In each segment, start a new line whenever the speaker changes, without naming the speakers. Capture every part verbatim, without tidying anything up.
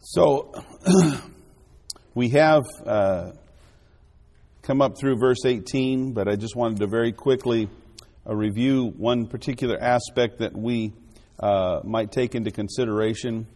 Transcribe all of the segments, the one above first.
So we have uh, come up through verse eighteen, but I just wanted to very quickly uh, review one particular aspect that we uh, might take into consideration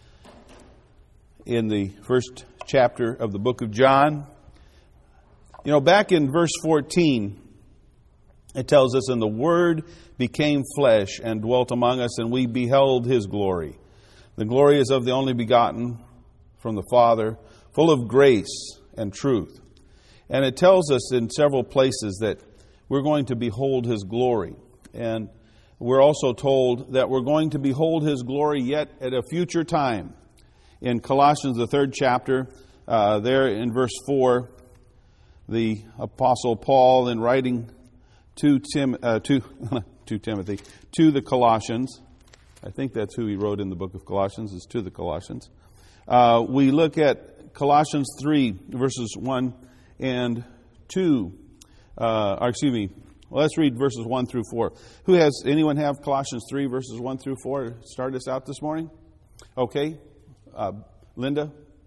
in the first chapter of the book of John. You know, back in verse fourteen, it tells us, "And the Word became flesh and dwelt among us, and we beheld His glory. The glory is of the only begotten from the Father, full of grace and truth." And it tells us in several places that we're going to behold His glory. And we're also told that we're going to behold His glory yet at a future time. In Colossians, the third chapter, uh, there in verse four, the Apostle Paul, in writing to Tim, uh, to, to Timothy, to the Colossians, I think that's who he wrote in the book of Colossians, is to the Colossians. Uh, we look at Colossians three, verses one and two. Uh, or excuse me, well, let's read verses one through four. Who has, anyone have Colossians three, verses one through four to start us out this morning? Okay. Uh, Linda?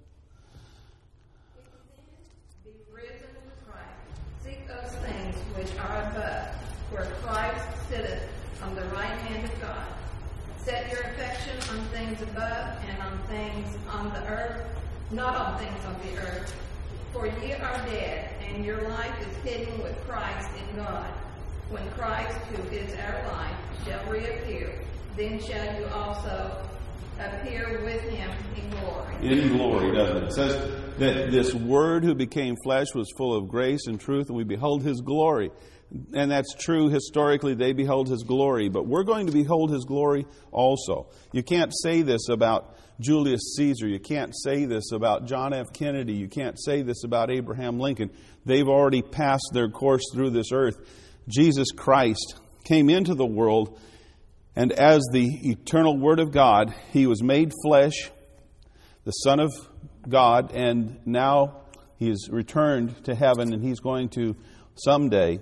Be risen with Christ. Seek those things which are above, where Christ sitteth on the right hand of God. Set your affection on things above and on things on the earth, not on things on the earth. For ye are dead, and your life is hidden with Christ in God. When Christ, who is our life, shall reappear, then shall you also appear with Him in glory.
In glory, doesn't it? It says that this Word who became flesh was full of grace and truth, and we beheld His glory. And that's true historically, they beheld His glory, but we're going to behold His glory also. You can't say this about Julius Caesar. You can't say this about John F. Kennedy. You can't say this about Abraham Lincoln. They've already passed their course through this earth. Jesus Christ came into the world, and as the eternal Word of God, He was made flesh, the Son of God, and now He has returned to heaven, and He's going to someday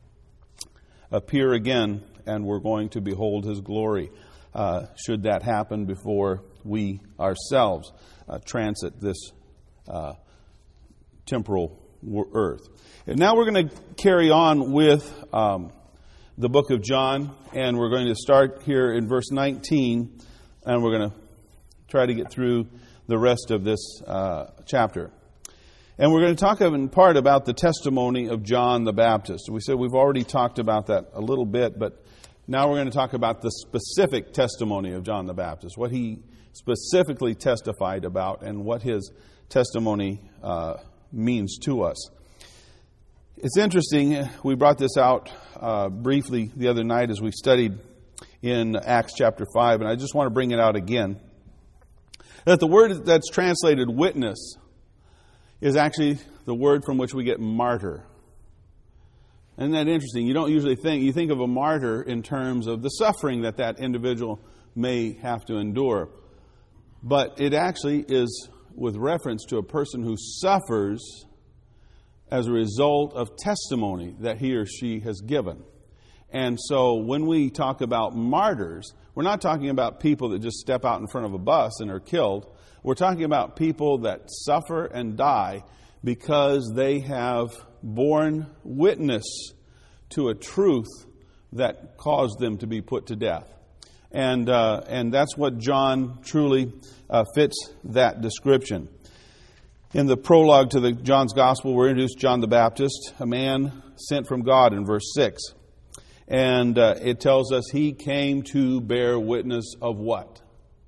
appear again, and we're going to behold His glory, uh, should that happen before we ourselves uh, transit this uh, temporal earth. And now we're going to carry on with um, the book of John, and we're going to start here in verse nineteen, and we're going to try to get through the rest of this uh, chapter. And we're going to talk in part about the testimony of John the Baptist. We said we've already talked about that a little bit, but now we're going to talk about the specific testimony of John the Baptist, what he specifically testified about and what his testimony uh, means to us. It's interesting, we brought this out uh, briefly the other night as we studied in Acts chapter five, and I just want to bring it out again, that the word that's translated witness is actually the word from which we get martyr. Isn't that interesting? You don't usually think, you think of a martyr in terms of the suffering that that individual may have to endure. But it actually is with reference to a person who suffers as a result of testimony that he or she has given. And so when we talk about martyrs, we're not talking about people that just step out in front of a bus and are killed. We're talking about people that suffer and die because they have borne witness to a truth that caused them to be put to death. And uh, and that's what John truly uh, fits that description. In the prologue to the John's Gospel, we're introduced John the Baptist, a man sent from God in verse six. And uh, it tells us he came to bear witness of what?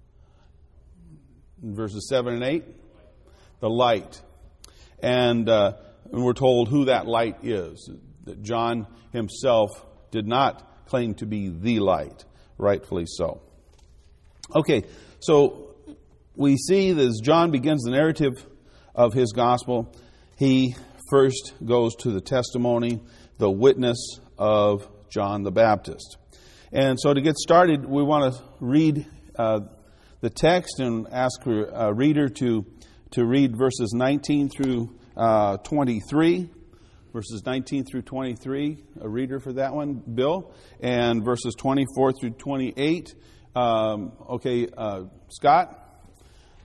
In verses seven and eight, the light. And, uh, and we're told who that light is. That John himself did not claim to be the light, rightfully so. Okay, so we see that as John begins the narrative of his gospel, he first goes to the testimony, the witness of John the Baptist. And so to get started, we want to read uh, the text and ask a reader to to read verses nineteen through uh, twenty-three. Verses nineteen through twenty-three, a reader for that one, Bill. And verses twenty-four through twenty-eight. Um, okay, uh, Scott,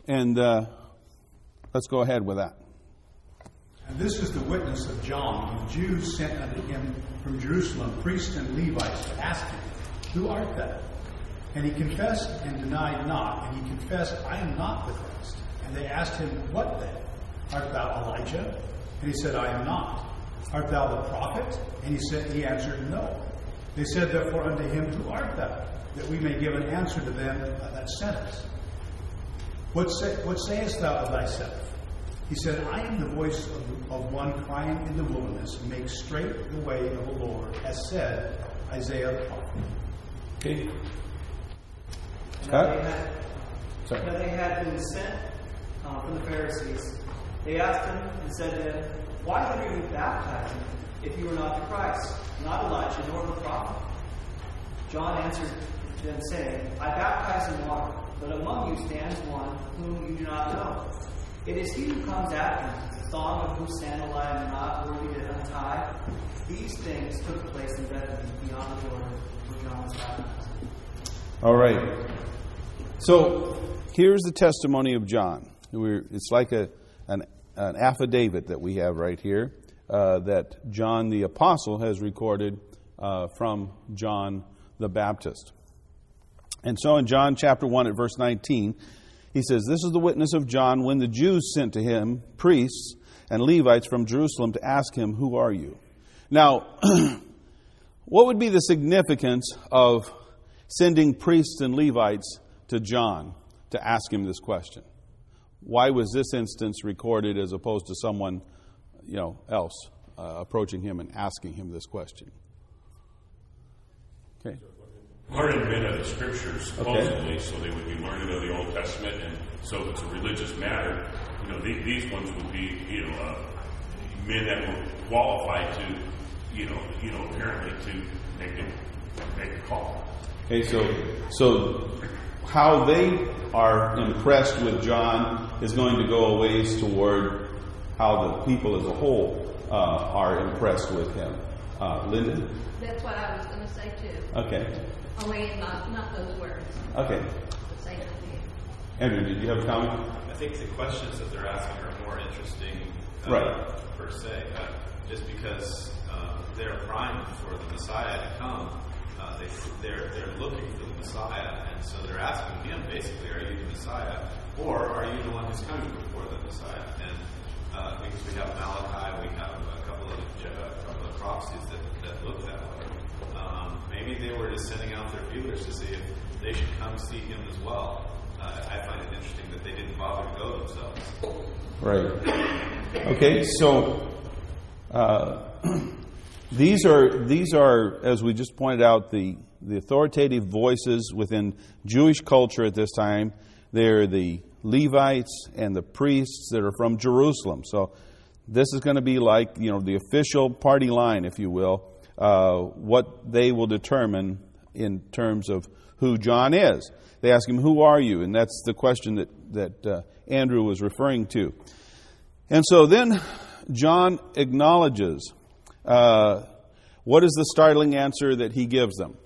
And uh, let's go ahead with that.
And this is the witness of John, whom Jews sent unto him from Jerusalem, priests and Levites, to ask him, Who art thou? And he confessed and denied not. And he confessed, I am not the Christ. And they asked him, What then? Art thou Elijah? And he said, I am not. Art thou the prophet? And he said, he answered, No. They said therefore unto him, Who art thou? That we may give an answer to them that sent us. What, say, what sayest thou of thyself? He said, I am the voice of, of one crying in the wilderness, Make straight the way of the Lord, as said Isaiah the prophet.
Okay.
Now they had, now they had been sent uh, from the Pharisees. They asked him and said to him, Why then are you baptizing if you are not the Christ, not Elijah, nor the prophet? John answered them, saying, I baptize in water, but among you stands one whom you do not know. It is he who comes after me, the thong of whose sandal I am not worthy to untie. These things took place in Bethany beyond the Jordan, where John was baptized.
All right. So here's the testimony of John. We're, it's like a an, an affidavit that we have right here uh, that John the Apostle has recorded uh, from John the Baptist. And so in John chapter one at verse nineteen, he says, This is the witness of John when the Jews sent to him priests and Levites from Jerusalem to ask him, Who are you? Now, what would be the significance of sending priests and Levites to John to ask him this question? Why was this instance recorded as opposed to someone, you know, else uh, approaching him and asking him this question? Okay.
Learning men of the Scriptures, supposedly,
Okay.
so they would be learning of the Old Testament, and so if it's a religious matter, you know, these, these ones would be, you know, uh, men that were qualified to, you know, you know, apparently to make a, make a call.
Okay, so so how they are impressed with John is going to go a ways toward how the people as a whole uh, are impressed with him. Uh, Linda?
That's what I was going to say too.
Okay.
Only not, not those words.
Okay.
The same idea.
Andrew, did you have a comment?
I think the questions that they're asking are more interesting, uh,
Right.
per se, uh, just because uh, they're primed for the Messiah to come. Uh, they, they're they're looking for the Messiah, and so they're asking him basically, "Are you the Messiah, or are you the one who's coming before the Messiah?" And uh, because we have Malachi, we have a couple of a couple of prophecies that, that look that way. Um, maybe they were just sending out their feelers to see if they should come see him as well. Uh, I find it interesting that they didn't bother to go themselves.
Right. Okay, so uh, these are these are, as we just pointed out, the the authoritative voices within Jewish culture at this time. They're the Levites and the priests that are from Jerusalem. So this is going to be like, you know, the official party line, if you will, uh, what they will determine in terms of who John is. They ask him, "Who are you?" And that's the question that that uh, Andrew was referring to. And so then John acknowledges. Uh, what is the startling answer that he gives them?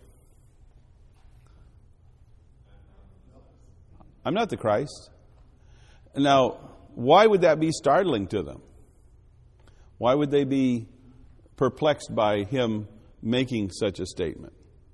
I'm not the Christ. Now, why would that be startling to them? Why would they be perplexed by him making such a statement?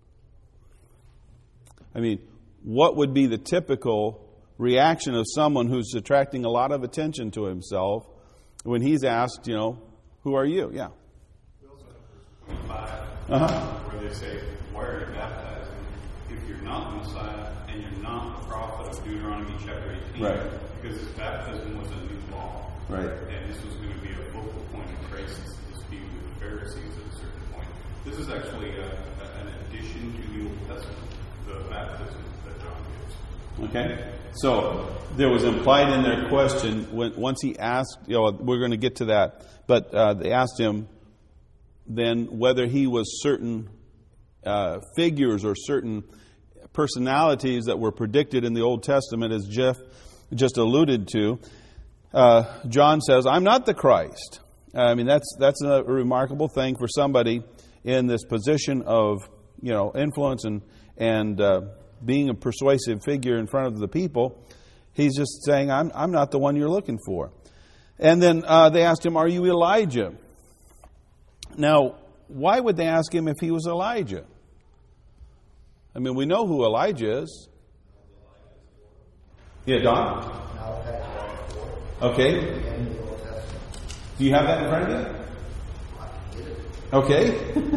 I mean, what would be the typical reaction of someone who's attracting a lot of attention to himself when he's asked, you know, who are you? Yeah.
twenty-five,
Uh-huh.
where they say, why are you baptizing if you're not the Messiah and you're not the prophet of Deuteronomy chapter eighteen?
Right.
Because this baptism was a new law.
Right.
And this was going to be a focal point of Christ's dispute with the Pharisees at a certain point. This is actually a, a, an addition to the Old Testament, the baptism that John gives.
Okay. So there was implied in their question when once he asked, you know, we're going to get to that, but uh, they asked him then whether he was certain uh, figures or certain personalities that were predicted in the Old Testament, as Jeff just alluded to. Uh, John says, "I'm not the Christ." I mean, that's that's a remarkable thing for somebody in this position of, you know, influence and and uh, being a persuasive figure in front of the people. He's just saying, I'm, I'm not the one you're looking for. And then uh, they asked him, are you Elijah? Now, why would they ask him if he was Elijah? I mean, we know who Elijah is. Yeah, Don? Okay. Do you have that in front of you? Okay.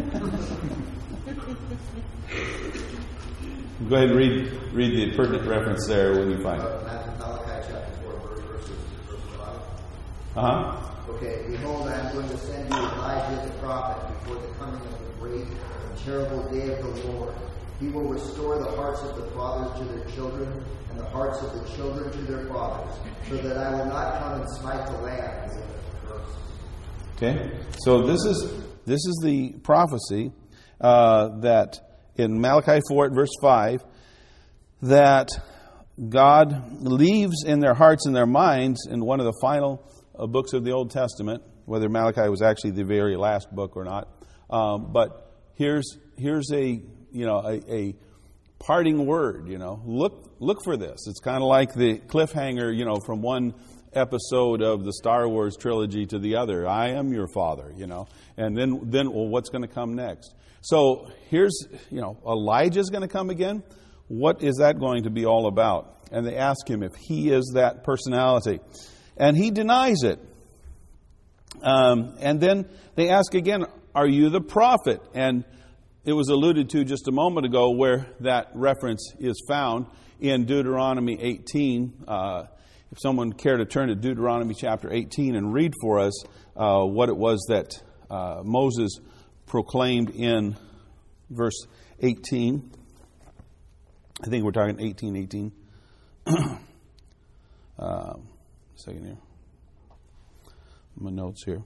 Go ahead and read read the pertinent reference there when you find it.
Malachi chapter four, verses five.
Uh-huh.
Okay, behold, I am going to send you Elijah the prophet before the coming of the great and terrible day of the Lord. He will restore the hearts of the fathers to their children, and the hearts of the children to their fathers, so that I will not come and smite the land with a curse.
Okay, so this is this is the prophecy uh, that in Malachi four at verse five, that God leaves in their hearts and their minds in one of the final uh, books of the Old Testament, whether Malachi was actually the very last book or not. Um, but here's here's a you know a, a parting word. You know, look look for this. It's kind of like the cliffhanger. You know, from one episode of the Star Wars trilogy to the other. I am your father. You know, and then then well, what's going to come next? So here's, you know, Elijah's going to come again. What is that going to be all about? And they ask him if he is that personality. And he denies it. Um, and then they ask again, are you the prophet? And it was alluded to just a moment ago where that reference is found in Deuteronomy eighteen. Uh, if someone cared to turn to Deuteronomy chapter eighteen and read for us uh, what it was that uh, Moses proclaimed in verse eighteen. I think we're talking eighteen eighteen. uh, second here. My notes here.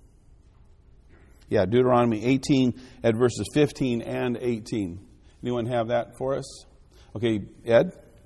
Yeah, Deuteronomy eighteen at verses fifteen and eighteen. Anyone have that for us? Okay, Ed?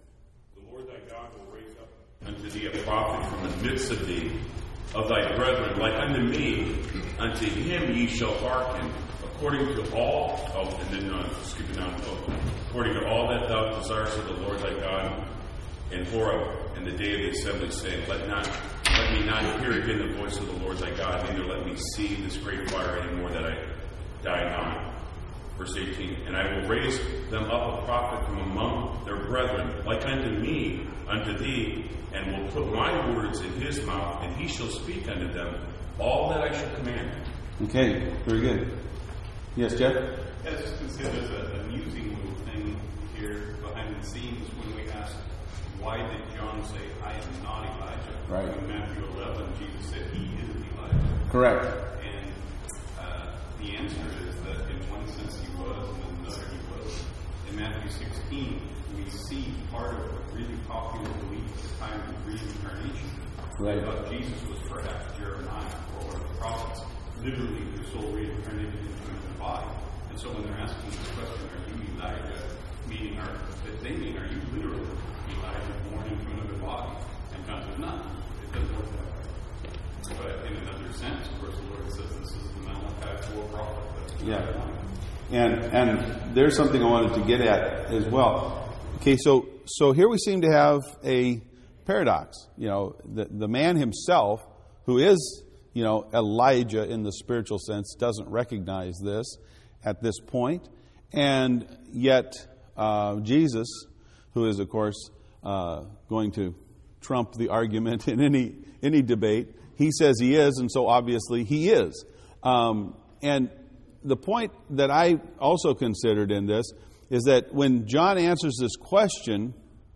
The Lord thy God will raise up unto thee a prophet from the midst of thee, of thy brethren, like unto me. Unto him ye shall hearken, according to all, oh, and then uh, skipping down, oh, according to all that thou desirest of the Lord thy God in Horeb in the day of the assembly, saying, Let not, let me not hear again the voice of the Lord thy God, neither let me see this great fire any more, that I die not. Verse eighteen, and I will raise them up a prophet from among their brethren, like unto me, unto thee, and will put my words in his mouth, and he shall speak unto them all that I shall command.
Okay, very good. Yes, Jeff?
Yeah, I was just going to say there's a, an amusing little thing here behind the scenes when we asked, why did John say, I am not Elijah?
Right.
In Matthew eleven, Jesus said he is Elijah.
Correct.
And uh, the answer is that in one sense he was, and in another he was. In Matthew sixteen, we see part of a really popular belief at the time of the reincarnation.
Right.
They thought Jesus was perhaps Jeremiah or one of the prophets, literally their soul reincarnated into another body. And so when they're asking the question, are you Elijah, meaning are they mean, are you literally Elijah born into another body? And God said, no, it doesn't work that way. But in another sense, of course, the Lord says this is the Malachi four prophet. That's
Yeah. And and there's something I wanted to get at as well. Okay, so so here we seem to have a paradox. You know, the the man himself, who is, you know, Elijah in the spiritual sense, doesn't recognize this at this point. And yet uh, Jesus, who is, of course, uh, going to trump the argument in any any debate, he says he is, and so obviously he is. Um, and the point that I also considered in this is that when John answers this question,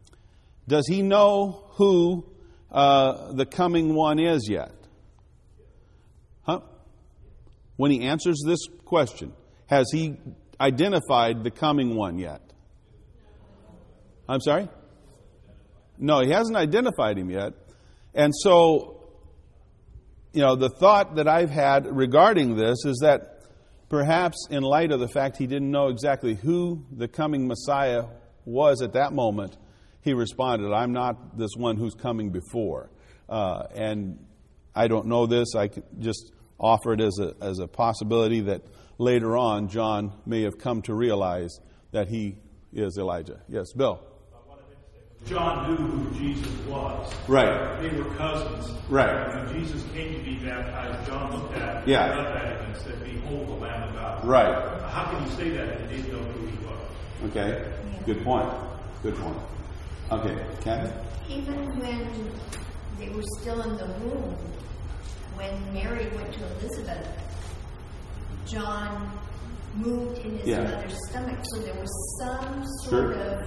does he know who uh, the coming one is yet? Huh? When he answers this question, has he identified the coming one yet? I'm sorry? No, he hasn't identified him yet. And so, you know, the thought that I've had regarding this is that perhaps in light of the fact he didn't know exactly who the coming Messiah was at that moment, he responded, I'm not this one who's coming before. Uh, and I don't know this. I could just offer it as a, as a possibility that later on John may have come to realize that he is Elijah. Yes, Bill?
John knew who Jesus was.
Right.
They were cousins.
Right.
When Jesus came to be baptized, John looked at him,
Yeah.
looked at him and said, "Behold the Lamb of God."
Right.
How can you say that if you didn't know who he was?
Okay. Good point. Good point. Okay. Kathy?
Even when they were still in the womb, when Mary went to Elizabeth, John moved in his
Yeah.
mother's stomach, so there was some
Sure.
sort of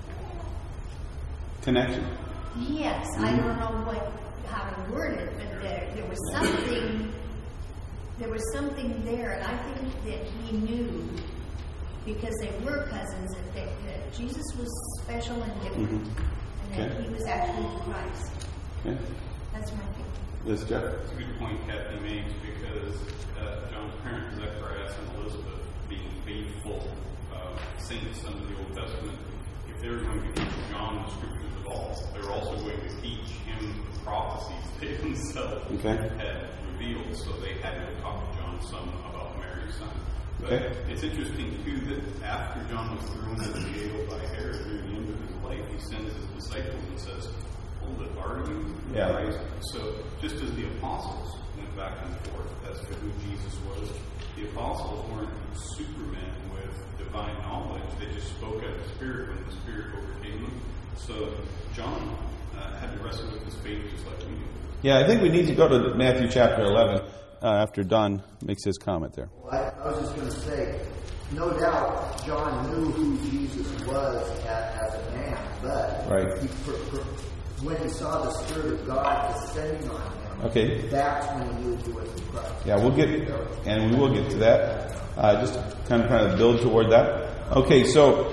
Connection.
yes.
Mm-hmm.
I don't know what how to word it, but there there was something there was something there, and I think that he knew because they were cousins that, they, that Jesus was special and different,
Mm-hmm.
and that
Okay.
he was actually Christ.
Okay.
That's my thinking.
Yes, Jeff?
It's a good point Kathy makes because uh, John's parents, Zechariah and Elizabeth, being faithful uh, saints under the Old Testament, if they're going to teach John the scriptures at all, they're also going to teach him prophecies they themselves
Okay.
had revealed, so they had to talk to John some about Mary's son. But
Okay.
it's interesting, too, that after John was thrown into jail by Herod near the end of his life, he sends his disciples and says, hold it, are you
Yeah.
Christ? So just as the apostles went back and forth as to who Jesus was, the apostles weren't supermen with divine knowledge. They just spoke out of the Spirit when the Spirit overcame them. So John uh, had to wrestle with his faith just like we do.
Yeah, I think we need to go to Matthew chapter eleven uh, after Don makes his comment there.
Well, I, I was just going to say, no doubt John knew who Jesus was as, as a man, but
Right.
he, for, for, when he saw the Spirit of God descending on him,
Okay.
that's when he knew he was the Christ.
Yeah, we'll get, and we will get to that. Uh, just kind of trying to build toward that. Okay, so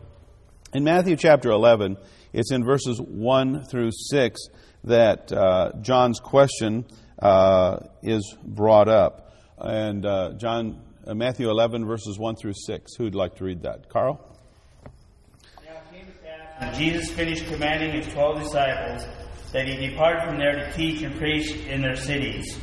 in Matthew chapter eleven, it's in verses one through six that uh, John's question uh, is brought up. And uh, John, uh, Matthew eleven, verses one through six. Who'd like to read that? Carl?
Now it came to pass, when Jesus finished commanding his twelve disciples, that he departed from there to teach and preach in their cities.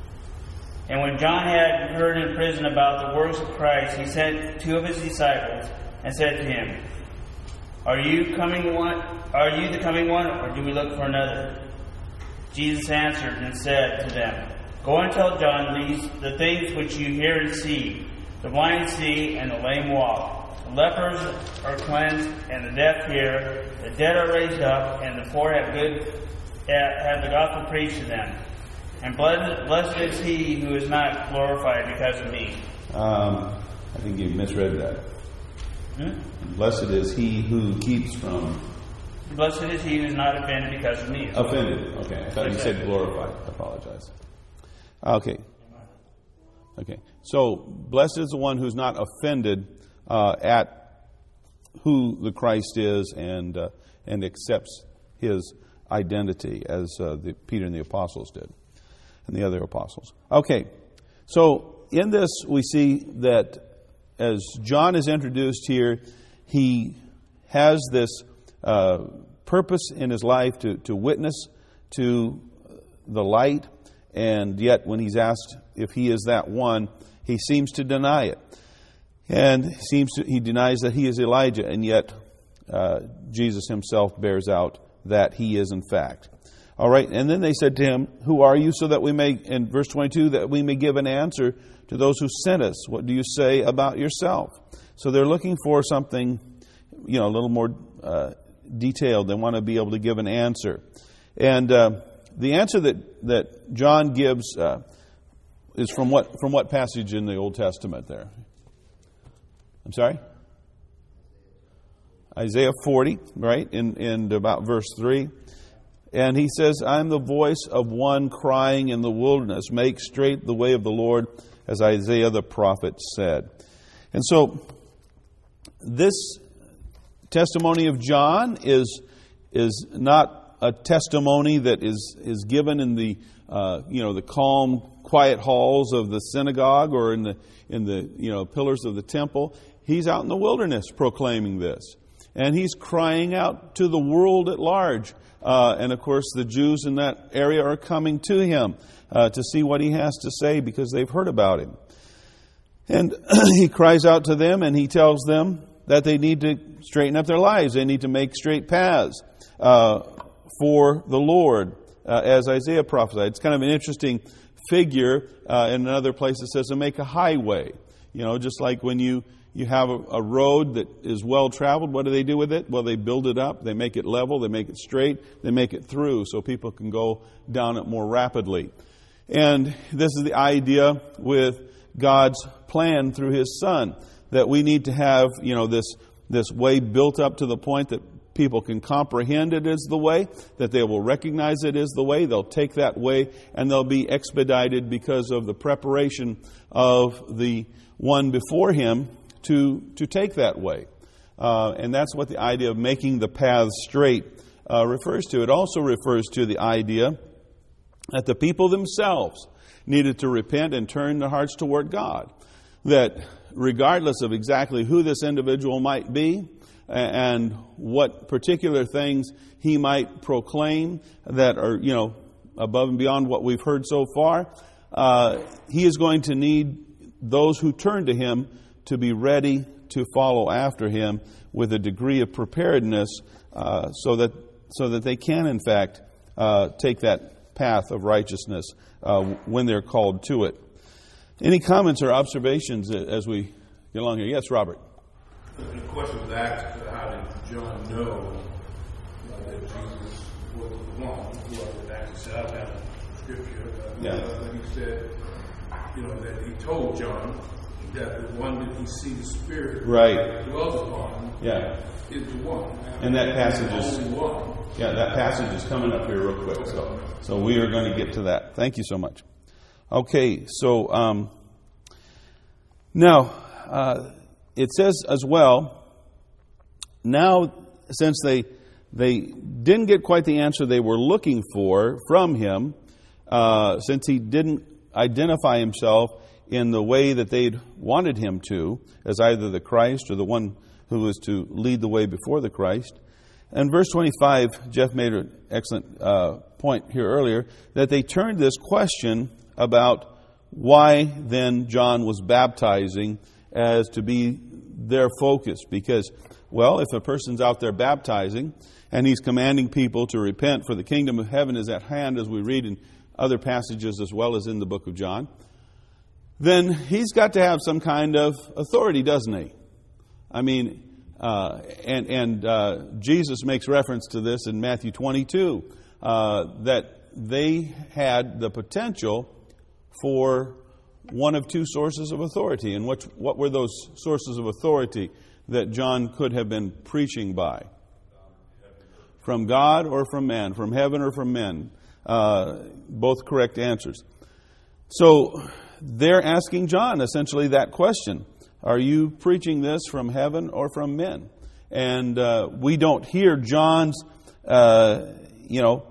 And when John had heard in prison about the works of Christ, he sent two of his disciples and said to him, Are you coming one? Are you the coming one, or do we look for another? Jesus answered and said to them, Go and tell John these the things which you hear and see: the blind see, and the lame walk; the lepers are cleansed, and the deaf hear; the dead are raised up, and the poor have good have the gospel preached to them. And blessed, blessed is he who is not glorified because of me.
Um, I think you misread that.
Hmm?
Blessed is he who keeps from
Blessed is he who is not offended because of me.
offended. Okay, I thought you said glorified. I apologize. Okay. Okay. So, blessed is the one who's not offended uh, at who the Christ is and uh, and accepts his identity, as uh, the, Peter and the apostles did, and the other apostles. Okay. So, in this, we see that as John is introduced here, he has this uh, purpose in his life to, to witness to the light, and yet when he's asked if he is that one, he seems to deny it. And seems to, he denies that he is Elijah, and yet uh, Jesus himself bears out that he is in fact. All right, and then they said to him, Who are you? So that we may, in verse twenty-two, that we may give an answer to those who sent us. What do you say about yourself? So they're looking for something, you know, a little more uh, detailed. They want to be able to give an answer. And uh, the answer that, that John gives uh, is from what from what passage in the Old Testament there? I'm sorry? Isaiah forty, right, in, in about verse three. And he says, I'm the voice of one crying in the wilderness, make straight the way of the Lord, as Isaiah the prophet said. And so, this testimony of John is is not a testimony that is, is given in the uh, you know the calm, quiet halls of the synagogue or in the in the you know pillars of the temple. He's out in the wilderness proclaiming this, and he's crying out to the world at large. Uh, and of course, the Jews in that area are coming to him uh, to see what he has to say because they've heard about him. And he cries out to them and he tells them that they need to straighten up their lives. They need to make straight paths. uh, for the Lord, uh, as Isaiah prophesied. It's kind of an interesting figure. Uh, in another place it says to make a highway. You know, just like when you, you have a, a road that is well traveled, what do they do with it? Well, they build it up, they make it level, they make it straight, they make it through so people can go down it more rapidly. And this is the idea with God's plan through His Son, that we need to have, you know, this this way built up to the point that people can comprehend it as the way, that they will recognize it as the way, they'll take that way, and they'll be expedited because of the preparation of the one before him to to take that way. Uh, and that's what the idea of making the paths straight uh, refers to. It also refers to the idea that the people themselves needed to repent and turn their hearts toward God. That regardless of exactly who this individual might be and what particular things he might proclaim that are, you know, above and beyond what we've heard so far, uh, he is going to need those who turn to him to be ready to follow after him with a degree of preparedness uh, so that so that they can, in fact, uh, take that path of righteousness uh, when they're called to it. Any comments or observations as we get along here? Yes, Robert.
The question was asked, how did John know uh, that Jesus was the one who was actually set up out of Scripture? Uh,
yeah.
When he said, you know, that he told John that the one that he sees the Spirit
right.
dwells upon
yeah.
is the one.
And that passage is
only one.
Yeah, that passage is coming up here real quick. So, so we are going to get to that. Thank you so much. Okay, so um, now uh, it says as well. Now, since they they didn't get quite the answer they were looking for from him, uh, since he didn't identify himself in the way that they'd wanted him to, as either the Christ or the one who was to lead the way before the Christ. And verse twenty-five, Jeff made an excellent uh, point here earlier, that they turned this question about why then John was baptizing as to be their focus. Because, well, if a person's out there baptizing and he's commanding people to repent for the kingdom of heaven is at hand, as we read in other passages as well as in the book of John, then he's got to have some kind of authority, doesn't he? I mean, uh, and, and uh, Jesus makes reference to this in Matthew twenty-two, uh, that they had the potential for one of two sources of authority. And what, what were those sources of authority that John could have been preaching by? From God or from man? From heaven or from men? Uh, both correct answers. So they're asking John essentially that question. Are you preaching this from heaven or from men? And uh, we don't hear John's, uh, you know,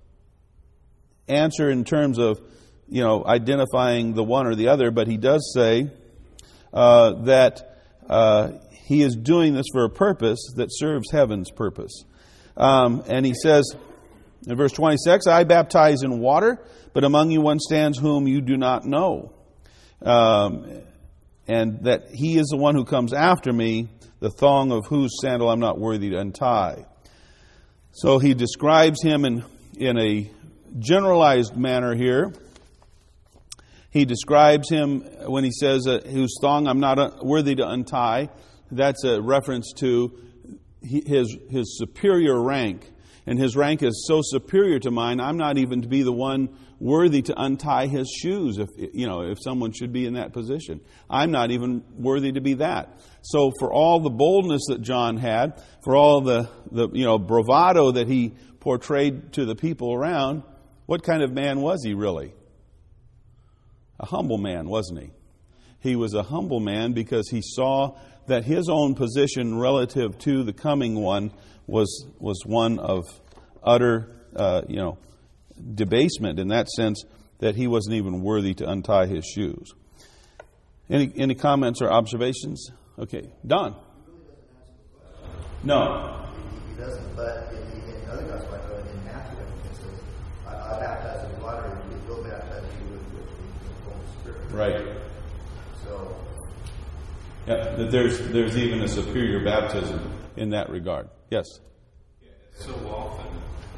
answer in terms of, you know, identifying the one or the other, but he does say uh, that uh, he is doing this for a purpose that serves heaven's purpose. Um, and he says in verse twenty-six, I baptize in water, but among you one stands whom you do not know. Um, and that he is the one who comes after me, the thong of whose sandal I'm not worthy to untie. So he describes him in, in a generalized manner here. He describes him when he says, uh, whose thong I'm not worthy to untie. That's a reference to his his superior rank. And his rank is so superior to mine, I'm not even to be the one worthy to untie his shoes, if you know, if someone should be in that position. I'm not even worthy to be that. So for all the boldness that John had, for all the, the you know bravado that he portrayed to the people around, what kind of man was he really? A humble man, wasn't he? He was a humble man because he saw that his own position relative to the coming one was was one of utter, uh, you know, debasement in that sense that he wasn't even worthy to untie his shoes. Any any comments or observations? Okay, Don. No.
He doesn't, but in the, in the other gospel, I in Matthew, it says, I, I baptize with water, and he will baptize you with, with, with the Holy Spirit.
Right.
So.
Yeah, there's there's even a superior baptism in that regard. Yes.
Yeah, so often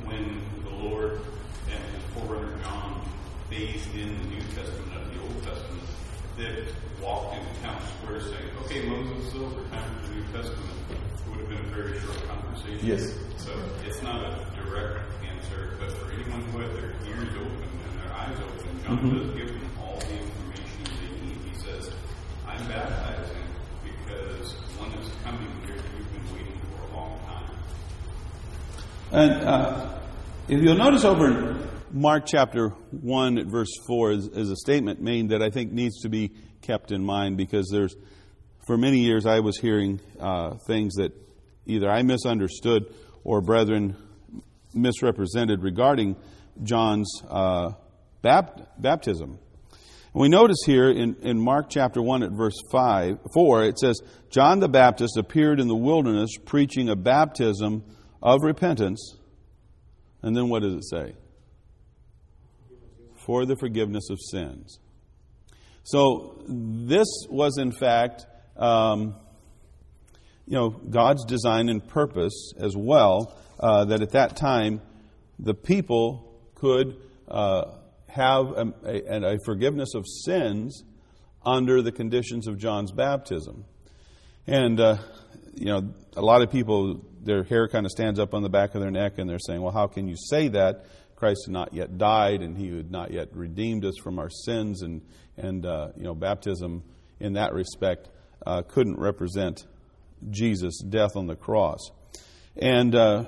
when the Lord and his forerunner John phased in the New Testament of the Old Testament, that walked into town square saying, okay, Moses is over, time for the New Testament, it would have been a very short conversation.
Yes.
So it's not a direct answer, but for anyone who had their ears open and their eyes open, John
Mm-hmm.
does give them all the information they need. He says, I'm baptizing because one is coming here you've been waiting for a long time.
And uh, if you'll notice over in Mark chapter one at verse four is, is a statement made that I think needs to be kept in mind, because there's, for many years I was hearing uh, things that either I misunderstood or brethren misrepresented regarding John's uh, bap- baptism. And we notice here in, in Mark chapter one at verse five, four, it says, John the Baptist appeared in the wilderness preaching a baptism of repentance. And then what does it say? For the forgiveness of sins. So this was in fact, um, you know, God's design and purpose as well, uh, that at that time the people could uh, have a, a, a forgiveness of sins under the conditions of John's baptism. And, uh, you know, a lot of people, their hair kind of stands up on the back of their neck and they're saying, well, how can you say that? Christ had not yet died and he had not yet redeemed us from our sins, and, and uh, you know, baptism in that respect uh, couldn't represent Jesus' death on the cross. And uh,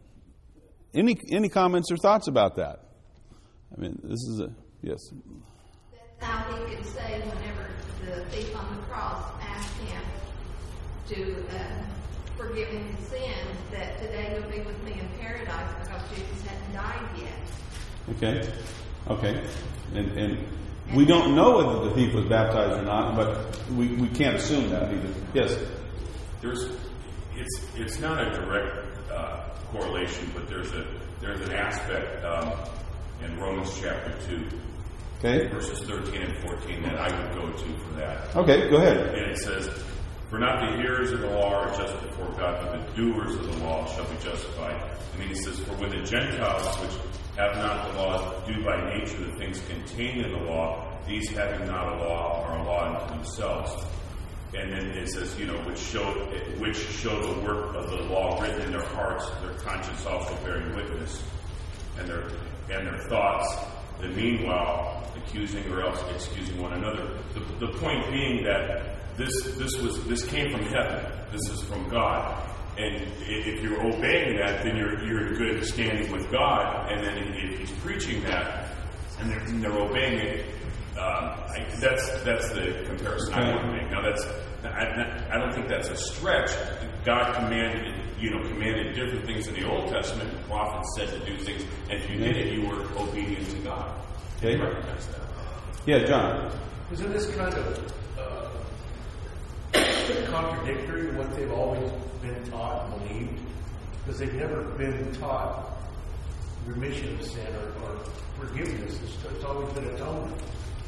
any any comments or thoughts about that? I mean, this is a, yes.
That's how he could say whenever the thief on the cross asked him to uh, forgive him his sins, that today you'll be with me in paradise, because Jesus hadn't died yet.
Okay. Okay. And, and we don't know whether the thief was baptized or not, but we, we can't assume that either. Yes?
There's, it's it's not a direct uh, correlation, but there's a there's an aspect um, in Romans chapter two,
Okay.
verses thirteen and fourteen that I would go to for that.
Okay, go ahead.
And it says, "For not the hearers of the law are just before God, but the doers of the law shall be justified." And then he says, "For when the Gentiles, which have not the law, do by nature the things contained in the law, these having not a law are a law unto themselves." And then it says, you know, which show which show the work of the law written in their hearts, their conscience also bearing witness, and their and their thoughts, and meanwhile accusing or else excusing one another. The, the point being that this this was this came from heaven. This is from God. And if you're obeying that, then you're you're in good standing with God. And then if he's preaching that, and they're, and they're obeying it, uh, I, that's that's the comparison I want to make. Now, that's I, I don't think that's a stretch. God commanded, you know, commanded different things in the Old Testament. The prophets said to do things, and if you did it, you were obedient to God.
Okay.
You recognize that?
Yeah, John.
Isn't this kind of uh, contradictory to what they've always been taught and believed? Because they've never been taught remission of sin or, or forgiveness. It's, it's always been atonement.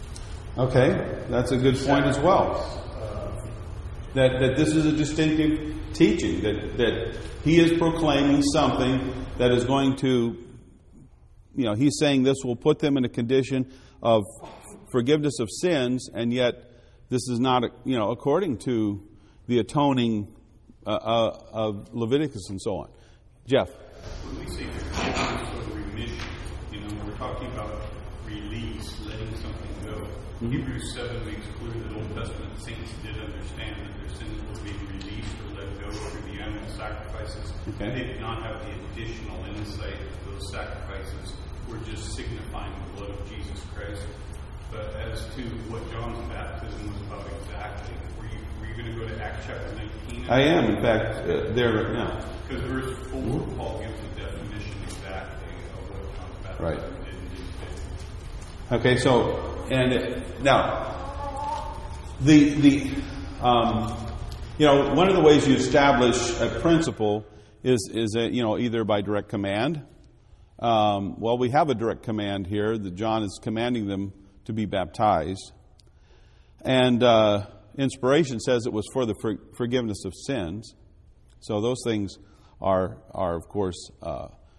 Okay, that's a good point as well. That that this is a distinctive teaching, that, that he is proclaiming something that is going to, you know, he's saying this will put them in a condition of forgiveness of sins, and yet this is not, you know, according to the atoning uh, uh, of Leviticus and so on. Jeff?
When we say forgiveness or remission, you know, we're talking about release, letting something go. Mm-hmm. Hebrews seven makes clear that Old Testament saints did understand that their sins were being released or let go through the animal sacrifices.
Okay.
They did not have the additional insight that those sacrifices were just signifying the blood of Jesus Christ. But as to what John's baptism was about exactly, were you, were you going to go to Acts chapter nineteen?
I am, in fact, uh, there right now.
Because verse four, mm-hmm. Paul gives the definition exactly of what John's baptism
Right.
did and didn't do.
Okay, so, and it, now, the, the um, you know, one of the ways you establish a principle is, is a, you know, either by direct command. Um, well, we have a direct command here that John is commanding them to be baptized. And uh, inspiration says it was for the for, forgiveness of sins. So those things are, are of course, uh,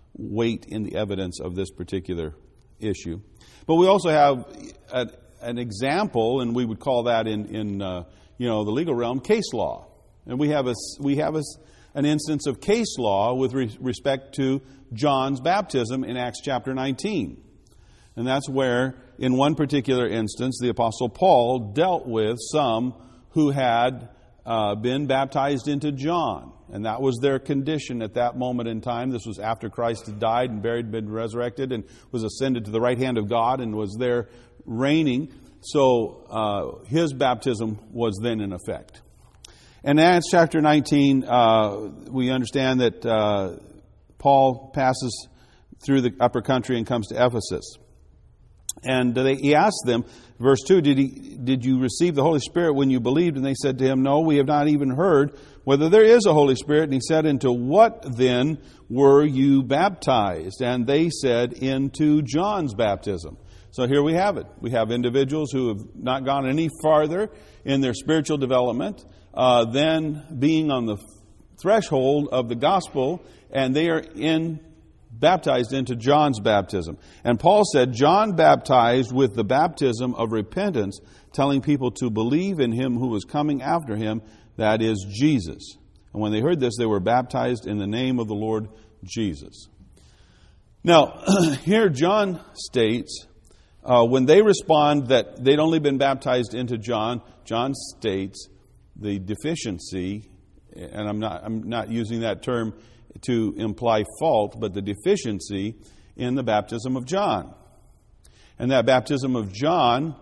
weight in the evidence of this particular issue. But we also have a, an example, and we would call that in, in uh, you know, the legal realm, case law. And we have a, we have a, an instance of case law with re- respect to John's baptism in Acts chapter nineteen. And that's where, in one particular instance, the Apostle Paul dealt with some who had uh, been baptized into John. And that was their condition at that moment in time. This was after Christ had died and buried, been resurrected, and was ascended to the right hand of God and was there reigning. So uh, his baptism was then in effect. And in Acts chapter nineteen, uh, we understand that uh, Paul passes through the upper country and comes to Ephesus. And they, he asked them, verse two, did, he, did you receive the Holy Spirit when you believed? And they said to him, no, we have not even heard whether there is a Holy Spirit. And he said, into what then were you baptized? And they said, into John's baptism. So here we have it. We have individuals who have not gone any farther in their spiritual development uh, than being on the threshold of the gospel, and they are in baptized into John's baptism. And Paul said, John baptized with the baptism of repentance, telling people to believe in him who was coming after him, that is Jesus. And when they heard this, they were baptized in the name of the Lord Jesus. Now, here John states, uh, when they respond that they'd only been baptized into John, John states the deficiency, and I'm not, I'm not using that term to imply fault, but the deficiency in the baptism of John. And that baptism of John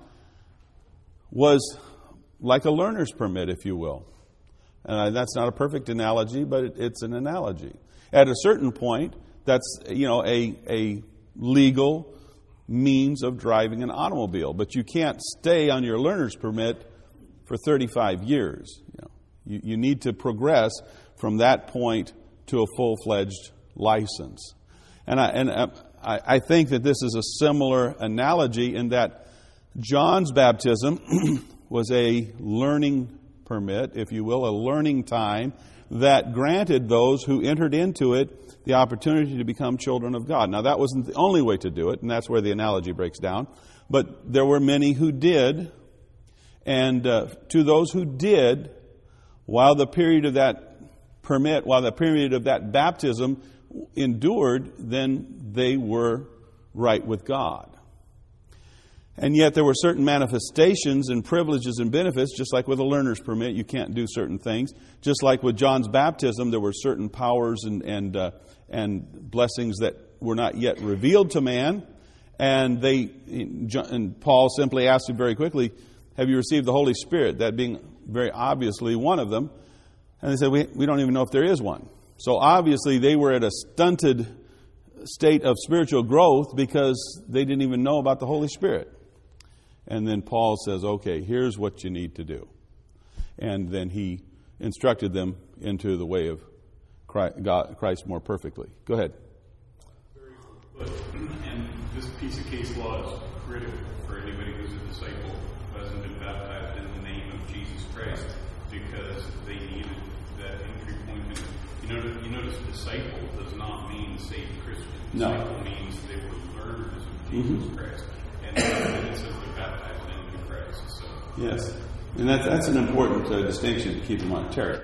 was like a learner's permit, if you will. And that's not a perfect analogy, but it, it's an analogy. At a certain point, that's, you know, a, a legal means of driving an automobile. But you can't stay on your learner's permit for thirty-five years. You know, you, you need to progress from that point to a full-fledged license. And I, and I, I think that this is a similar analogy in that John's baptism was a learning permit, if you will, a learning time that granted those who entered into it the opportunity to become children of God. Now, that wasn't the only way to do it, and that's where the analogy breaks down. But there were many who did, and uh, to those who did, while the period of that permit, while the period of that baptism endured, then they were right with God. And yet there were certain manifestations and privileges and benefits, just like with a learner's permit, you can't do certain things. Just like with John's baptism, there were certain powers and and uh, and blessings that were not yet revealed to man. And they and Paul simply asked him very quickly, have you received the Holy Spirit? That being very obviously one of them. And they said, we, we don't even know if there is one. So obviously they were at a stunted state of spiritual growth because they didn't even know about the Holy Spirit. And then Paul says, okay, here's what you need to do. And then he instructed them into the way of Christ more perfectly. Go ahead.
Very good. And this piece of case law is critical for anybody who's a disciple who hasn't been baptized in the name of Jesus Christ, because they needed that entry point. And you notice, you notice disciple does not mean saved Christian.
No.
Disciple means they were learners of Jesus mm-hmm. Christ. And it says they're baptized into Christ. So.
Yes. And that, that's an important uh, distinction to keep in mind. Terry.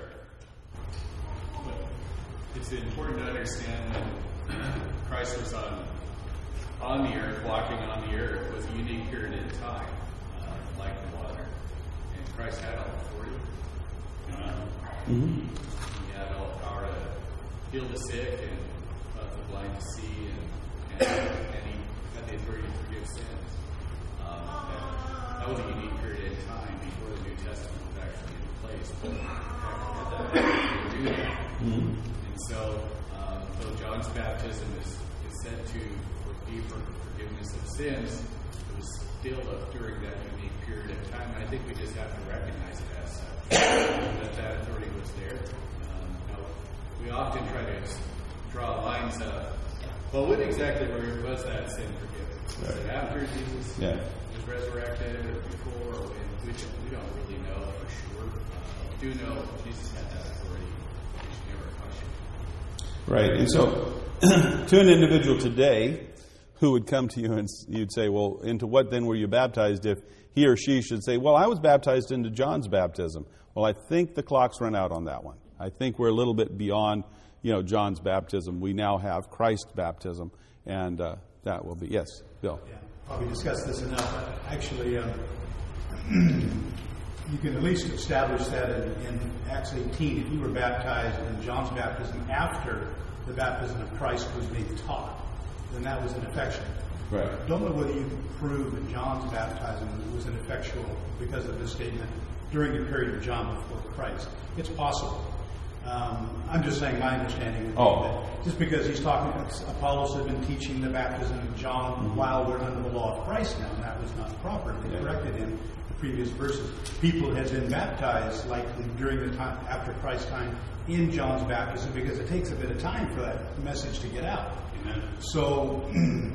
It's important to understand that Christ was on on the earth, walking on the earth, was a unique period in time, uh, like the water. And Christ had all authority. Um, mm-hmm. He had all the power to heal the sick and cause the blind to see, and, and, and he had the authority to forgive sins. Um, that, that was a unique period in time before the New Testament was actually in place. But in fact, he had that ability to do that. Mm-hmm. And so, um, though John's baptism is, is said to be for forgiveness of sins, it was still up during that unique period of time. And I think we just have to recognize it as such, that that authority was there. Um, now, we often try to draw lines of, well, when exactly was that sin forgiven? Was it after Jesus yeah. was resurrected, or before, or when? We don't, we don't really know for sure. Uh, we do know Jesus had that authority. We should never question.
Right, and so to an individual today who would come to you and you'd say, well, into what then were you baptized? If he or she should say, well, I was baptized into John's baptism. Well, I think the clock's run out on that one. I think we're a little bit beyond, you know, John's baptism. We now have Christ's baptism, and uh, that will be, yes, Bill.
Yeah, probably discussed this enough. Actually, um, you can at least establish that in, in Acts eighteen. If you were baptized in John's baptism after the baptism of Christ was being taught, then that was ineffectual.
Right.
Don't know whether you can prove that John's baptism was ineffectual because of this statement during the period of John before Christ. It's possible. Um, I'm just saying my understanding would be
oh.
that just because he's talking, Apollos had been teaching the baptism of John mm-hmm. while we're under the law of Christ now, and that was not proper. They yeah. corrected him the previous verses. People had been baptized likely during the time after Christ's time in John's baptism because it takes a bit of time for that message to get out. Amen. So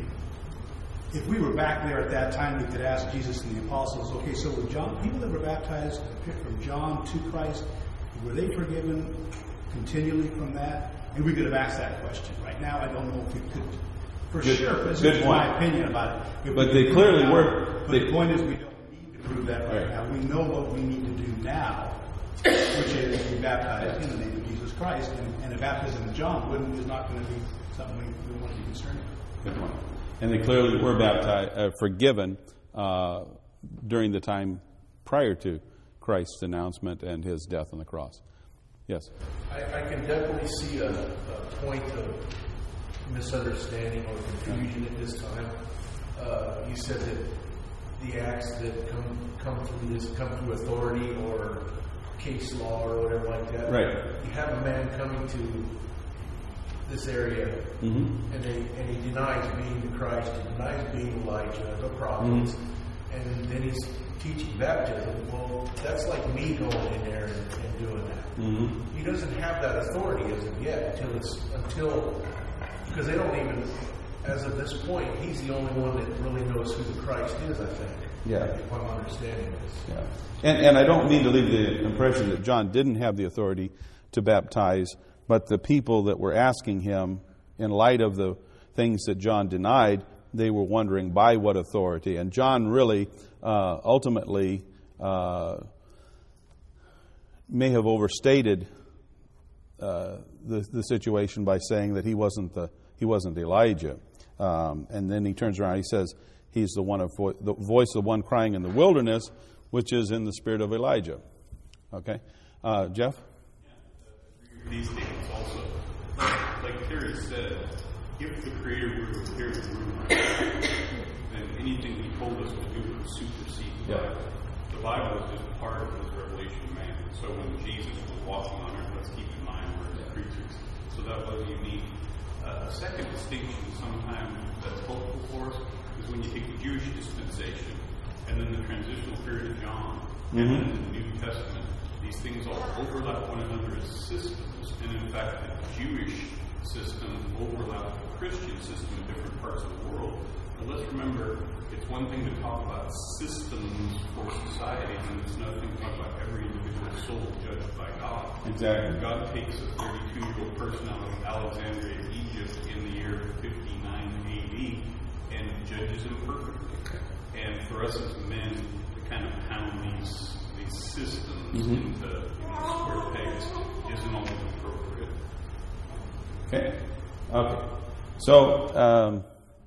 if we were back there at that time, we could ask Jesus and the apostles, okay, so were John, people that were baptized from John to Christ, were they forgiven continually from that? And we could have asked that question. Right now, I don't know if we could, for
good,
sure. This
good
is
point.
my opinion about it. If
but
we
they clearly
now,
were.
But
they,
the point is, we don't need to prove that right, right now. We know what we need to do now, which is be baptized in the name of Jesus Christ. And, and a baptism of John wouldn't is not going to be something we, we want to be concerned with.
Good point. And they clearly were baptized, uh, forgiven uh, during the time prior to Christ's announcement and his death on the cross. Yes?
I, I can definitely see a, a point of misunderstanding or confusion at this time. Uh, you said that the acts that come come through this come through authority or case law or whatever like that.
Right.
You have a man coming to this area, mm-hmm. and, they, and he denies being the Christ, he denies being Elijah, the prophets, mm-hmm. and then he's teaching baptism. Well, that's like me going in there and, and doing that. Mm-hmm. He doesn't have that authority as of yet until it's until because they don't even, as of this point, he's the only one that really knows who the Christ is. I think.
Yeah.
If I'm understanding this.
Yeah. And and I don't mean to leave the impression that John didn't have the authority to baptize. But the people that were asking him, in light of the things that John denied, they were wondering by what authority. And John really, uh, ultimately, uh, may have overstated uh, the, the situation by saying that he wasn't the he wasn't Elijah. Um, and then he turns around, he says he's the one of vo- the voice of one crying in the wilderness, which is in the spirit of Elijah. Okay, uh, Jeff.
These things also, like Terry said, if the Creator were to appear in the room right now, then anything He told us to do would supersede the
yeah.
Bible. The Bible is just part of His revelation of man. So when Jesus was walking on earth, let's keep in mind we're His creatures. So that was unique. Uh, a second distinction, sometimes that's helpful for us, is when you take the Jewish dispensation and then the transitional period of John mm-hmm. and then the New Testament. These things all overlap one another as systems, and in fact, the Jewish system overlaps the Christian system in different parts of the world. But let's remember, it's one thing to talk about systems for society, and it's another thing to talk about every individual soul judged by God.
Exactly.
God takes a thirty-two-year-old person out of Alexandria, Egypt, in the year fifty-nine A D, and judges him perfectly. And for us as men, to kind of pound these systems mm-hmm. into you know, square pegs isn't always appropriate.
Okay. Okay. So, um,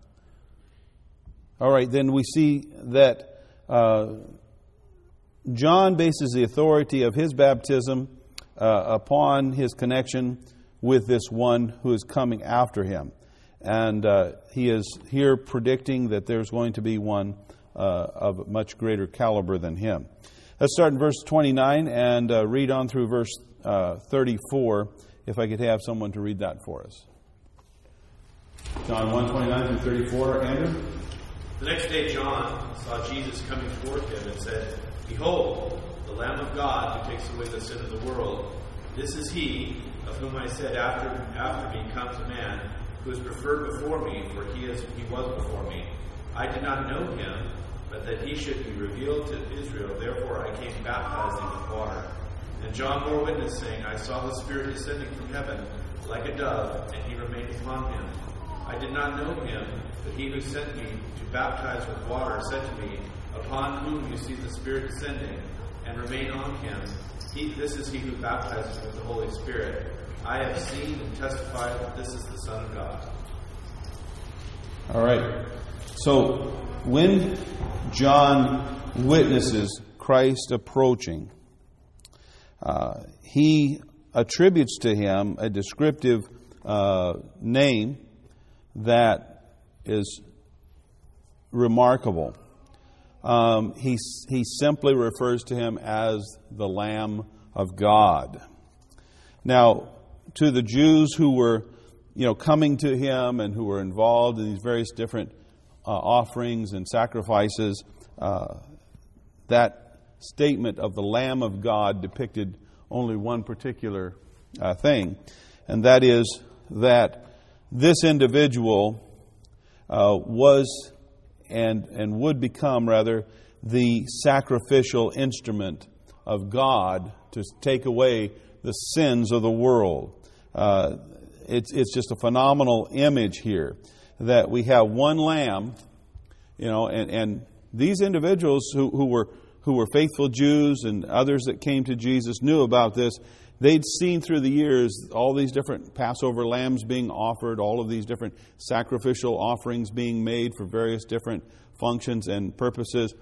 all right, then we see that uh, John bases the authority of his baptism uh, upon his connection with this one who is coming after him. And uh, he is here predicting that there's going to be one uh, of much greater caliber than him. Let's start in verse twenty-nine and uh, read on through verse uh, thirty-four, if I could have someone to read that for us. John one, twenty-nine through thirty-four. Andrew?
The next day John saw Jesus coming toward him and said, "Behold, the Lamb of God who takes away the sin of the world. This is he of whom I said, after, after me comes a man who is preferred before me, for he, is, he was before me. I did not know him, but that he should be revealed to Israel. Therefore I came baptizing with water." And John bore witness, saying, "I saw the Spirit descending from heaven like a dove, and he remained upon him. I did not know him, but he who sent me to baptize with water said to me, Upon whom you see the Spirit descending, and remain on him, he, this is he who baptizes with the Holy Spirit. I have seen and testified that this is the Son of God.
All right. So, when John witnesses Christ approaching, uh, he attributes to him a descriptive uh, name that is remarkable. Um, he, he simply refers to him as the Lamb of God. Now, to the Jews who were, you know, coming to him and who were involved in these various different uh, offerings and sacrifices, uh, that statement of the Lamb of God depicted only one particular uh, thing, and that is that this individual uh, was and and would become, rather, the sacrificial instrument of God to take away the sins of the world. Uh, it's it's just a phenomenal image here that we have one lamb, you know, and, and these individuals who, who were who were faithful Jews and others that came to Jesus knew about this. They'd seen through the years all these different Passover lambs being offered, all of these different sacrificial offerings being made for various different functions and purposes.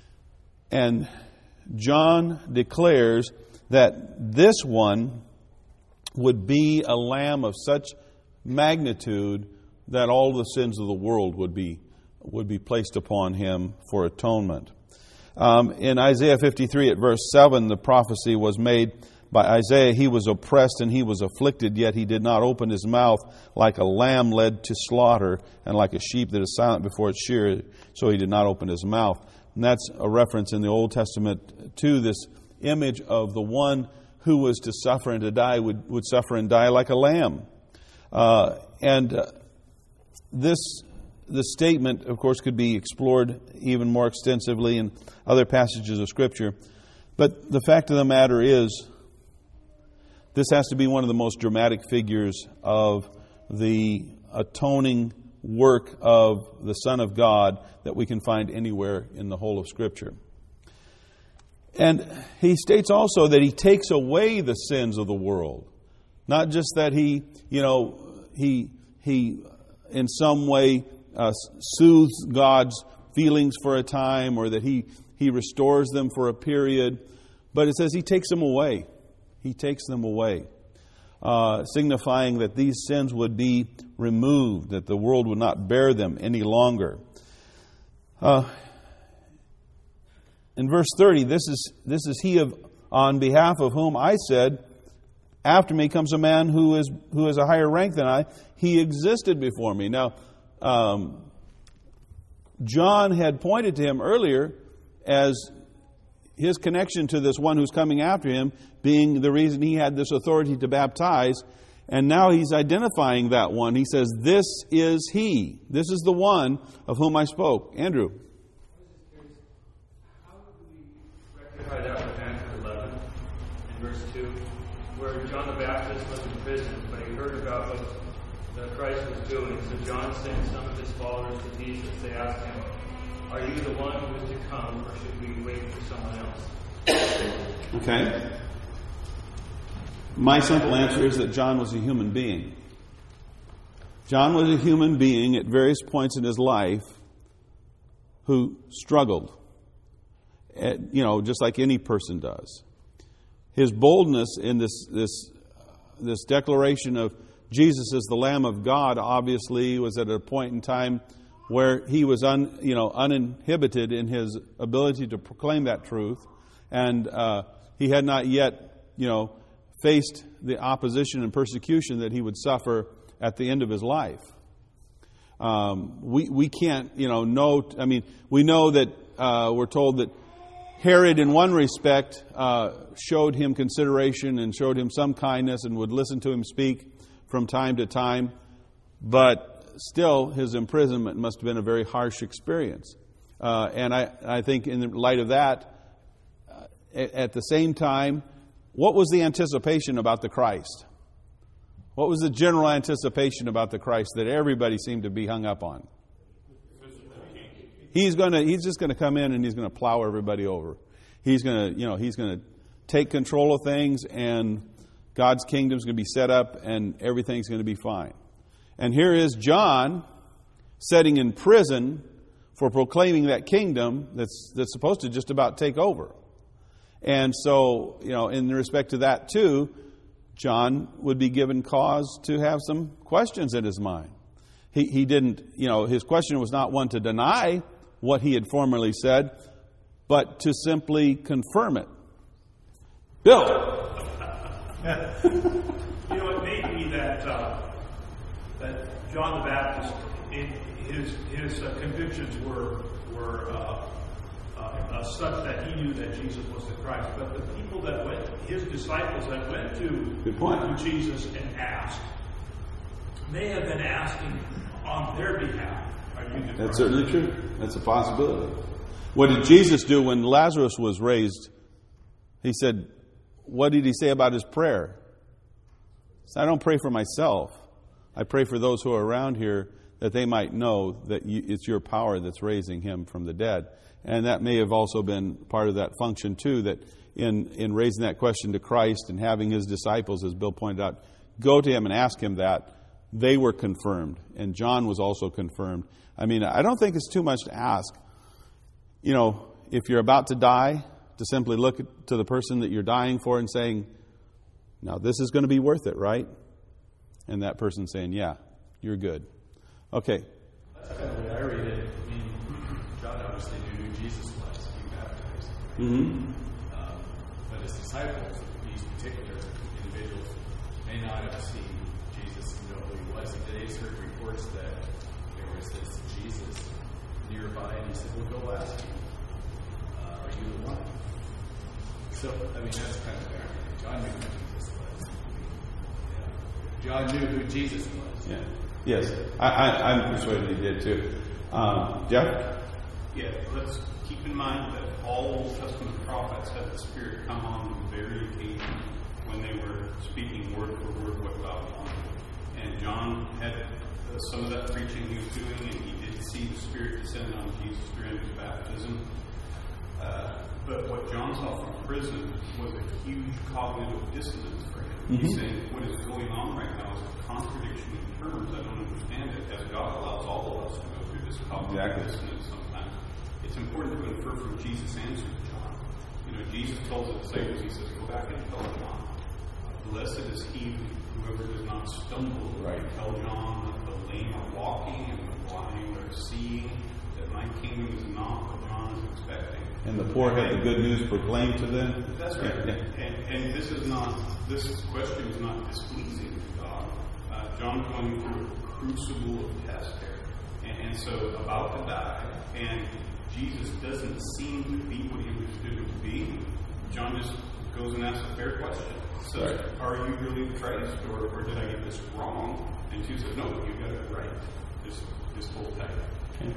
And John declares that this one would be a lamb of such magnitude that all the sins of the world would be would be placed upon him for atonement. Um, in Isaiah fifty-three at verse seven, the prophecy was made by Isaiah. He was oppressed and he was afflicted, yet he did not open his mouth, like a lamb led to slaughter, and like a sheep that is silent before its shearer, so he did not open his mouth. And that's a reference in the Old Testament to this image of the one who was to suffer and to die would, would suffer and die like a lamb. Uh, and uh, this the statement, of course, could be explored even more extensively in other passages of Scripture. But the fact of the matter is, this has to be one of the most dramatic figures of the atoning work of the Son of God that we can find anywhere in the whole of Scripture. And he states also that he takes away the sins of the world. Not just that he, you know, he he in some way uh, soothes God's feelings for a time, or that he, he restores them for a period, but it says he takes them away. He takes them away, uh, signifying that these sins would be removed, that the world would not bear them any longer. Uh, in verse thirty, this is this is he of on behalf of whom I said, after me comes a man who is who is a higher rank than I. He existed before me. Now, um, John had pointed to him earlier as his connection to this one who's coming after him being the reason he had this authority to baptize. And now he's identifying that one. He says, this is he. This is the one of whom I spoke. Andrew.
How do we rectify that with Matthew eleven in verse two, where John the Baptist was in prison, but he heard about what the Christ was doing. So John sent some of his followers to Jesus. They asked him, are you the one who is to come, or should we wait for someone else?
Okay. My simple answer is that John was a human being. John was a human being at various points in his life who struggled, at, you know, just like any person does. His boldness in this this this declaration of Jesus as the Lamb of God obviously was at a point in time where he was un, you know, uninhibited in his ability to proclaim that truth, and uh, he had not yet, you know, faced the opposition and persecution that he would suffer at the end of his life. Um, we we can't, you know, know. I mean, we know that uh, we're told that Herod, in one respect, uh, showed him consideration and showed him some kindness and would listen to him speak from time to time, but still, his imprisonment must have been a very harsh experience. Uh, and I, I think in light of that, uh, at, at the same time, what was the anticipation about the Christ? What was the general anticipation about the Christ that everybody seemed to be hung up on? He's going to, he's just going to come in and he's going to plow everybody over. He's going to, you know, he's going to take control of things, and God's kingdom is going to be set up and everything's going to be fine. And here is John sitting in prison for proclaiming that kingdom that's that's supposed to just about take over. And so, you know, in respect to that too, John would be given cause to have some questions in his mind. He he didn't, you know, his question was not one to deny what he had formerly said, but to simply confirm it. Bill!
You know, it may be that, uh, that John the Baptist, in his, his uh, convictions were, were uh, uh, uh, such that he knew that Jesus was the Christ. But the people that went, his disciples that went to,
Good point.
to Jesus and asked, may have been asking on their behalf. Are you the
That's
Christ?
certainly true. That's a possibility. What did Jesus do when Lazarus was raised? He said, what did he say about his prayer? He said, I don't pray for myself. I pray for those who are around here, that they might know that you, it's your power that's raising him from the dead. And that may have also been part of that function too, that in, in raising that question to Christ and having his disciples, as Bill pointed out, go to him and ask him that, they were confirmed. And John was also confirmed. I mean, I don't think it's too much to ask. You know, if you're about to die, to simply look to the person that you're dying for and saying, now this is going to be worth it, right? And that person saying, yeah, you're good. Okay.
That's kind of the way I read it. I mean, John obviously knew who Jesus was, he baptized.
Mm-hmm.
Um, but his disciples, these particular individuals, may not have seen Jesus and know who he was. And they heard reports that there was this Jesus nearby, and he said, well, go ask him. Uh, are you the one? So, I mean, that's kind of fair. John knew who Jesus was. Yeah. John knew who Jesus was.
Yeah. Yes. I, I, I'm persuaded he did too. Um, Jeff?
Yeah, let's keep in mind that all Old Testament prophets had the Spirit come on the very occasion when they were speaking word for word what God wanted. And John had uh, some of that preaching he was doing, and he did see the Spirit descend on Jesus during his baptism. Uh, but what John saw from prison was a huge cognitive dissonance for him.
Mm-hmm.
He's saying what is going on right now is a contradiction in terms. I don't understand it. As God allows all of us to go through this cognitive
Exactly.
dissonance sometimes, it's important to infer from Jesus' answer to John. You know, Jesus told the disciples, he says, go back and tell John, blessed is he whoever does not stumble.
Right.
Tell John that the lame are walking and the blind are seeing, that my kingdom is not what John is expecting.
And the poor had the good news proclaimed to them.
That's right.
Yeah, yeah.
And, and this is not, this question is not displeasing to God. Uh, John's going through a crucible of test here. And, and so, about to die, and Jesus doesn't seem to be what he understood him to be. John just goes and asks a fair question. So,
right.
Are you really the Christ, or, or did I get this wrong? And Jesus says, no, you got it right. Just, just hold tight.
Okay.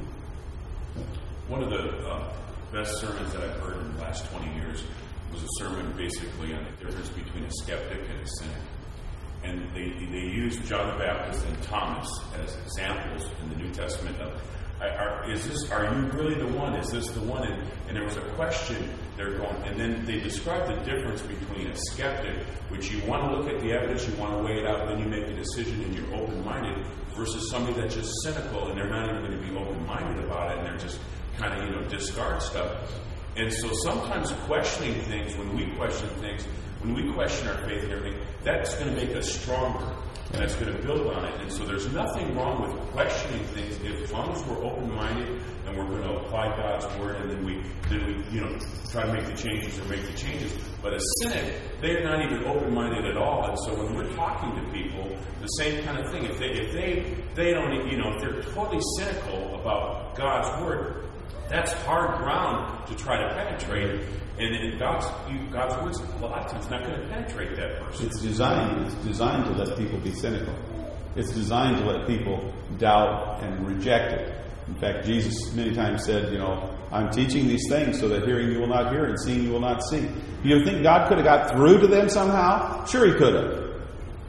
One of the uh, best sermons that I've heard in the last twenty years was a sermon basically on the difference between a skeptic and a cynic. And they, they used John the Baptist and Thomas as examples in the New Testament of, are, is this, are you really the one? Is this the one? And, and there was a question they're going, and then they described the difference between a skeptic, which you want to look at the evidence, you want to weigh it out, then you make a decision and you're open-minded, versus somebody that's just cynical and they're not even going to be open-minded about it, and they're just kind of, you know, discard stuff. And so sometimes questioning things, when we question things, when we question our faith and everything, that's going to make us stronger, and that's going to build on it. And so there's nothing wrong with questioning things if, as long as we're open-minded and we're going to apply God's word, and then we, then we, you know, try to make the changes or make the changes. But a cynic, they're not even open-minded at all. And so when we're talking to people, the same kind of thing. If they, if they, they don't, you know, if they're totally cynical about God's word, that's hard ground to try to penetrate. And, and God's you, God's word's a lot of times not going to penetrate that person.
It's designed. It's designed to let people be cynical. It's designed to let people doubt and reject it. In fact, Jesus many times said, you know, I'm teaching these things so that hearing you will not hear and seeing you will not see. You think God could have got through to them somehow? Sure he could have.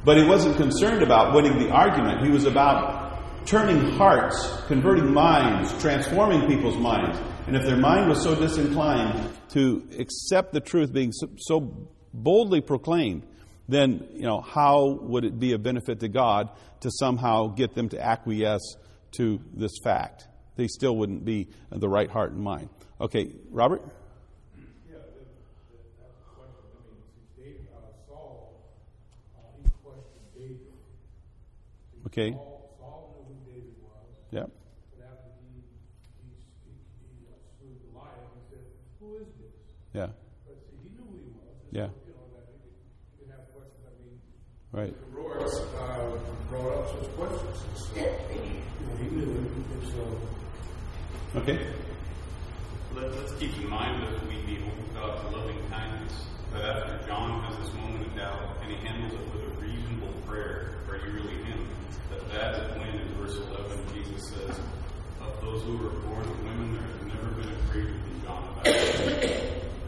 But he wasn't concerned about winning the argument. He was about turning hearts, converting minds, transforming people's minds. And if their mind was so disinclined to accept the truth being so boldly proclaimed, then, you know, how would it be a benefit to God to somehow get them to acquiesce to this fact? They still wouldn't be in the right heart and mind. Okay, Robert?
Yeah, that, that, that's a question. I mean, David, uh, Saul, uh, he questioned David.
Okay.
Saul, Saul knew who David was.
Yeah.
But after he, he, he, he uh, slew Goliath, he said, who is this?
Yeah.
But see, he knew who he was. And
Yeah.
so, you know, that he, he could have questions. I mean,
Right.
Royce uh, brought up such questions. So, you know, he knew it. And so,
Okay.
Let, let's keep in mind that we behold God's loving kindness. That after John has this moment of doubt, and he handles it with a reasonable prayer, are you really him? That that is when in verse eleven Jesus says, of those who are born of women, there has never been a greater than John the Baptist.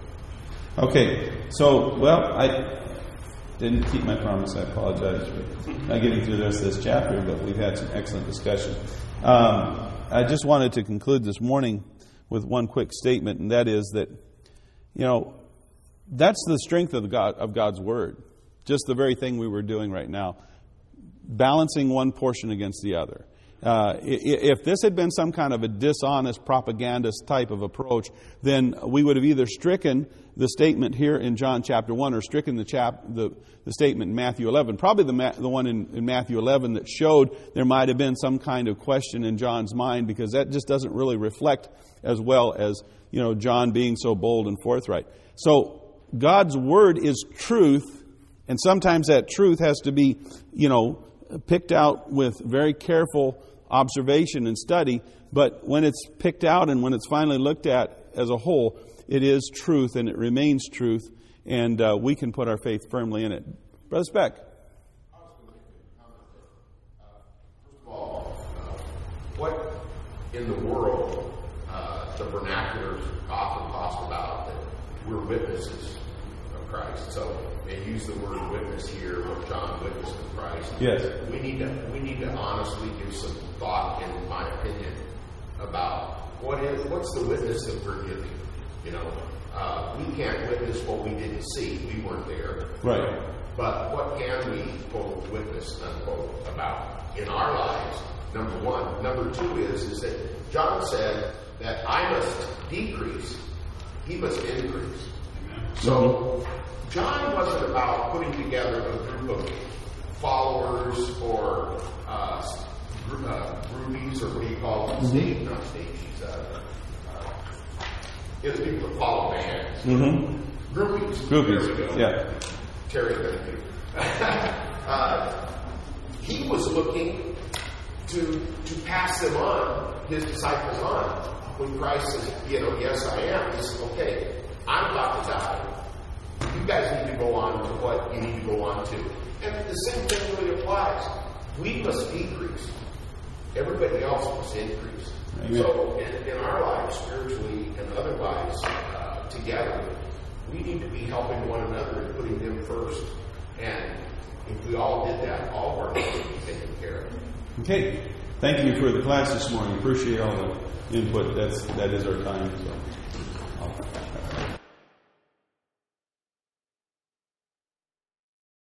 Okay. So, well, I didn't keep my promise. I apologize for not getting through the rest of this chapter, but we've had some excellent discussion. Um, I just wanted to conclude this morning with one quick statement, and that is that, you know, that's the strength of God of God's Word. Just the very thing we were doing right now, balancing one portion against the other. Uh, if this had been some kind of a dishonest propagandist type of approach, then we would have either stricken the statement here in John chapter one or stricken the chap the, the statement in Matthew eleven. Probably the, Ma- the one in, in Matthew eleven that showed there might have been some kind of question in John's mind, because that just doesn't really reflect as well as, you know, John being so bold and forthright. So God's Word is truth, and sometimes that truth has to be, you know, picked out with very careful observation and study, but when it's picked out and when it's finally looked at as a whole, it is truth and it remains truth, and uh, we can put our faith firmly in it. Brother Speck.
First of all, uh, what in the world uh, the vernaculars often talks about that we're witnesses of Christ. So they use the word witness here, what John witnessed of Christ.
Yes.
We need to we need to honestly give some thought, in my opinion, about what is what's the witness that we're giving. You know, uh, we can't witness what we didn't see. We weren't there.
Right.
But what can we, quote, witness, unquote, about in our lives? Number one. Number two is, is that John said that I must decrease, he must increase. Amen. So John wasn't about putting together a group of followers or uh, group, uh, groupies, or what do you call them? Mm-hmm. Stage, not stages. Uh, uh, it was people that follow bands.
Mm-hmm.
Groupies.
Groupies.
There we go.
Yeah.
Terry, thank you. uh, he was looking to to pass them on, his disciples on. When Christ says, you know, yes, I am, he says, okay, I'm about to die. You guys need to go on to what you need to go on to. And the same thing really applies. We must decrease. Everybody else must increase. Amen. So in, in our lives, spiritually and otherwise, uh, together, we need to be helping one another and putting them first. And if we all did that, all of our needs would be taken care of.
Okay. Thank you for the class this morning. Appreciate all the input. That's that is our time. So.